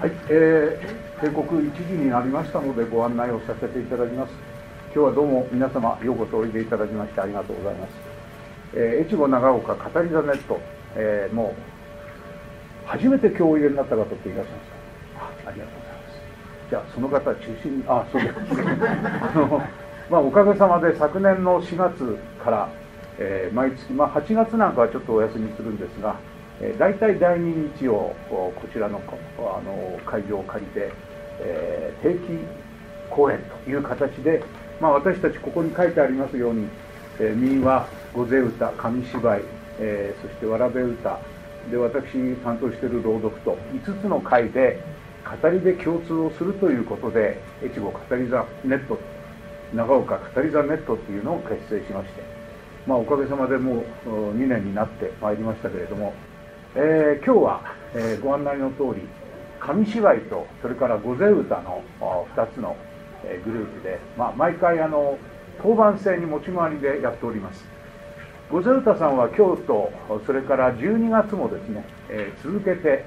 はい、定刻1時になりましたのでご案内をさせていただきます。今日はどうも皆様ようこそおいでいただきましてありがとうございます。越後長岡語り座ネット、もう初めて今日おいでになった方っていらっしゃいますか。ありがとうございます。じゃあその方中心に、そうですおかげさまで昨年の4月から、毎月、8月なんかはちょっとお休みするんですが、大体第2日曜こちらの、会場を借りて、定期公演という形で、私たちここに書いてありますように、民話、御勢歌、紙芝居、そしてわらべ歌で私担当している朗読と5つの会で語りで共通をするということで越後語り座ネット、長岡語り座ネットというのを結成しまして、おかげさまでもう2年になってまいりましたけれども、今日は、ご案内の通り紙芝居とそれから御勢歌の2つのグループで、毎回当番制に持ち回りでやっております。御勢歌さんは京都、それから12月もですね、続けて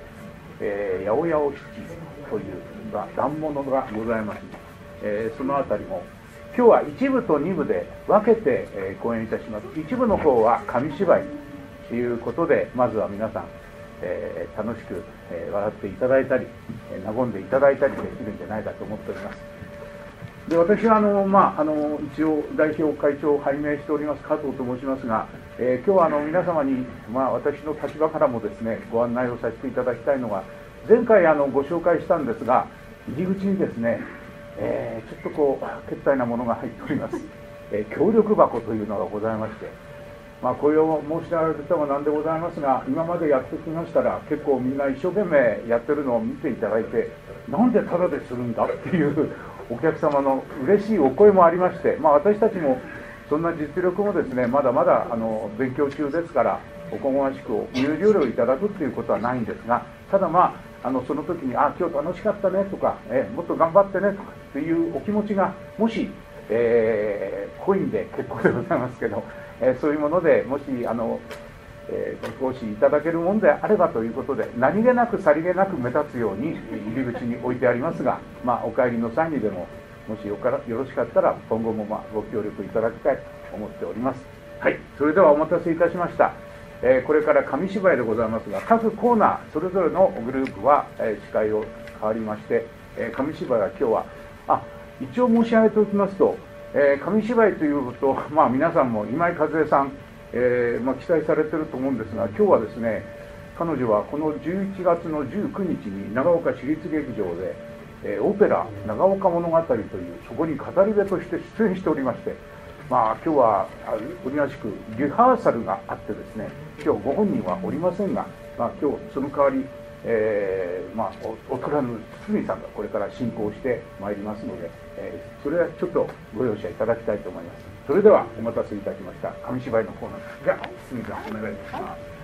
「八百屋お七」という段物がございます、そのあたりも今日は1部と2部で分けて講演いたします。1部の方は紙芝居ということで、まずは皆さん、楽しく、笑っていただいたり和んでいただいたりできるんじゃないかと思っております。で、私は一応代表会長を拝命しております加藤と申しますが、今日は皆様に、私の立場からもですねご案内をさせていただきたいのが、前回ご紹介したんですが、入り口にですね、ちょっとけったいなものが入っております、協力箱というのがございまして、これを申し上げてもなんでございますが、今までやってきましたら結構みんな一生懸命やってるのを見ていただいて、なんでタダでするんだっていうお客様の嬉しいお声もありまして、私たちもそんな実力もですねまだまだ勉強中ですから、おこがましく入場料いただくっていうことはないんですが、ただその時に今日楽しかったねとか、もっと頑張ってねとかっていうお気持ちがもし、コインで結構でございますけど、そういうものでもしご講師いただけるものであればということで、何気なくさりげなく目立つように入り口に置いてありますが、お帰りの際にでももしよろしかったら今後もご協力いただきたいと思っております。はい、それではお待たせいたしました。これから紙芝居でございますが、各コーナーそれぞれのグループは司会を変わりまして、紙芝居は今日は一応申し上げておきますと、紙芝居というと、皆さんも今井和恵さん、期待されてると思うんですが、今日はですね彼女はこの11月の19日に長岡市立劇場で、オペラ「長岡物語」というそこに語り部として出演しておりまして、今日はおりましくリハーサルがあってですね、今日ご本人はおりませんが、今日その代わり、お虎の堤さんがこれから進行してまいりますので、それはちょっとご容赦いただきたいと思います。それではお待たせいたしました、紙芝居のコーナーです。じゃあ堤さんお願いします。